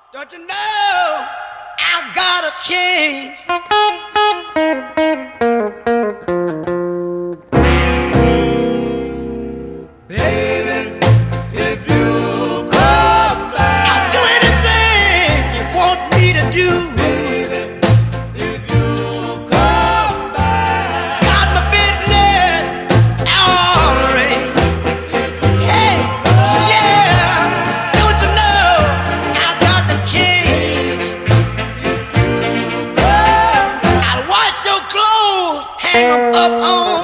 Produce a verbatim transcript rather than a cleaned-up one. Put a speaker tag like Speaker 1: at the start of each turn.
Speaker 1: Don't you know I gotta change? Baby, if you come back, I'll do anything you want me to do. Baby, if you come back, got my business all right. Hey, yeah, don't you know I got to change? I'll wash your clothes, hang 'em up on